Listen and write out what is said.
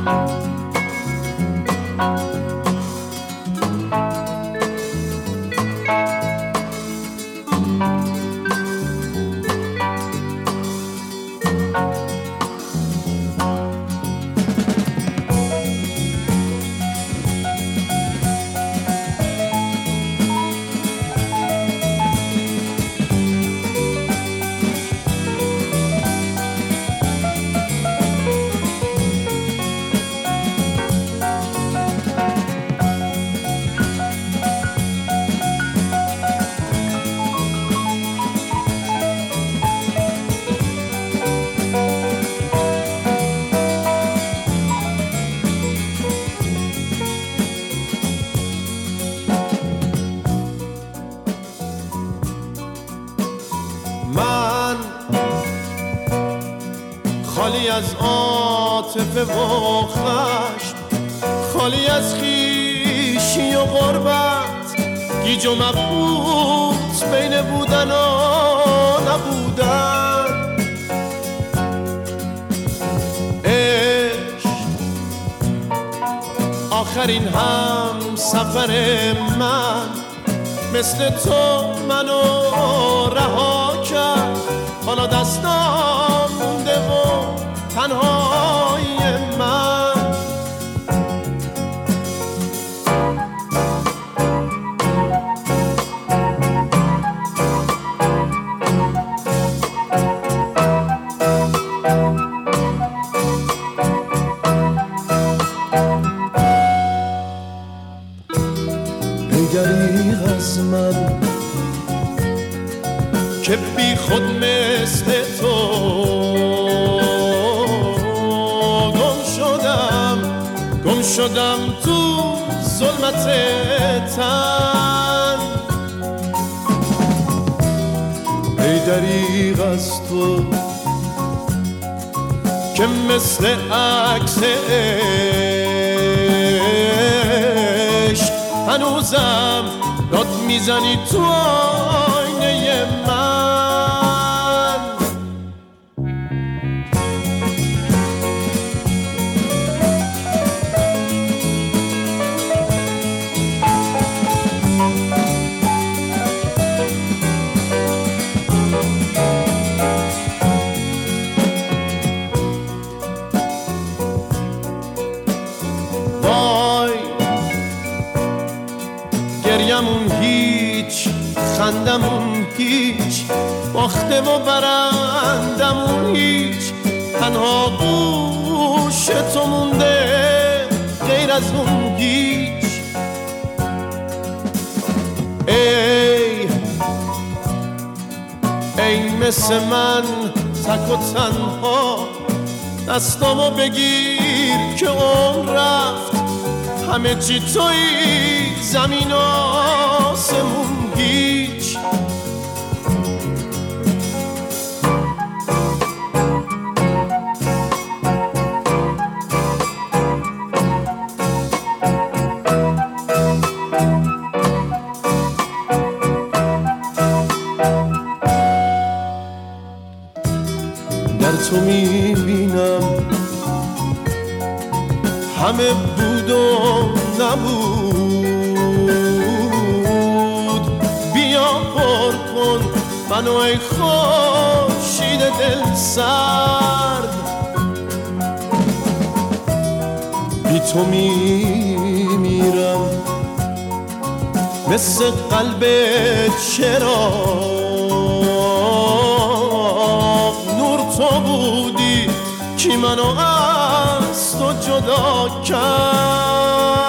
خالی از عاطفه و خشم، خالی از خویشی و غربت، گیج و مبهوت بین بودن و نبودن. عشق آخرین هم سفر من، مثل تو منو رها کرد. حالا دستام مونده و تنهای من. ای دریغ از من که بی خود مثل تو گم شدم تو ظلمت تن. ای دریغ از تو که مثل عکس عشق هنوزم داد میزنی تو آینه من. گریمون هیچ، خندمون هیچ، باخته و برندمون هیچ. تنها گوش تو مونده غیر از اون هیچ. ای مثل من تک و تنها، دستامو بگیر که عمر رفت. همه چی تویی، زمین و آسمون هیچ. در تو میبینم همه بود و نبود. بیا پر کن منو ای خورشید دل سرد. بی تو میمیرم مثل قلب چراغ. نور تو بودی کی منو از تو جدا کرد.